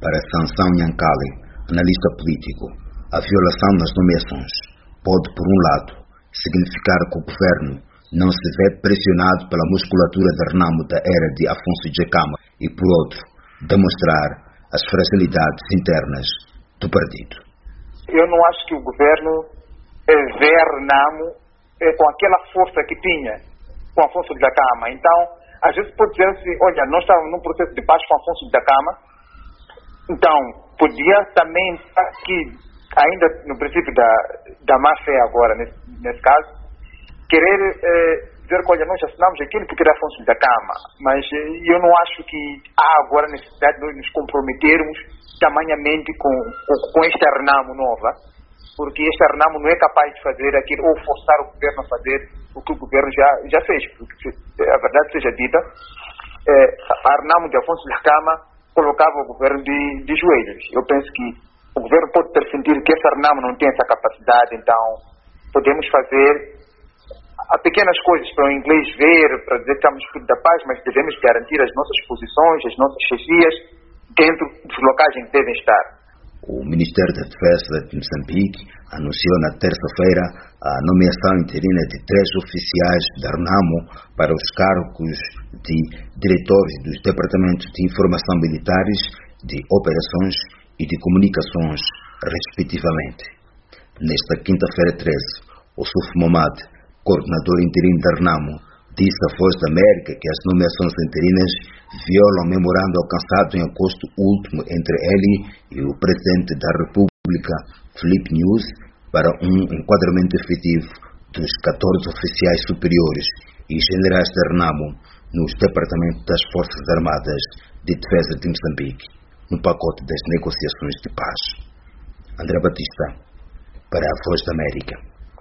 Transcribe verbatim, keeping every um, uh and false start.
Para Sansão Nhankali, analista político, a violação nas nomeações pode, por um lado, significar que o governo não se vê pressionado pela musculatura de Renamo da era de Afonso Dhlakama e, por outro, demonstrar as fragilidades internas do partido. Eu não acho que o governo vê Renamo com aquela força que tinha com Afonso Dhlakama. Então, às vezes pode dizer assim, olha, nós estávamos num processo de paz com Afonso Dhlakama, então podia também estar aqui, ainda no princípio da, da má fé agora, nesse, nesse caso, querer eh, dizer que, olha, nós assinamos aquilo porque era Afonso Dhlakama, mas eh, eu não acho que há agora necessidade de nos comprometermos tamanhamente com, com, com esta Renamo nova, porque esta Renamo não é capaz de fazer aquilo, ou forçar o governo a fazer o que o governo já, já fez, porque a verdade seja dita, eh, a Renamo de Afonso Dhlakama colocava o governo de, de joelhos. Eu penso que o governo pode ter sentido que essa Renamo não tem essa capacidade, então podemos fazer há pequenas coisas para o inglês ver, para dizer que estamos no escudo da paz, mas devemos garantir as nossas posições, as nossas chefias dentro dos locais em que devem estar. O Ministério da Defesa de Moçambique anunciou na terça-feira a nomeação interina de três oficiais da Renamo para os cargos de diretores dos Departamentos de Informação Militares, de Operações e de Comunicações, respectivamente. Nesta quinta-feira treze, o Suf Momad, coordenador interino da Renamo, disse à Voz da América que as nomeações interinas violam o memorando alcançado em agosto último entre ele e o presidente da República, Filipe Nyusi, para um enquadramento efetivo dos catorze oficiais superiores e generais da Renamo nos departamentos das Forças Armadas de Defesa de Moçambique, no pacote das negociações de paz. André Batista, para a Voz da América.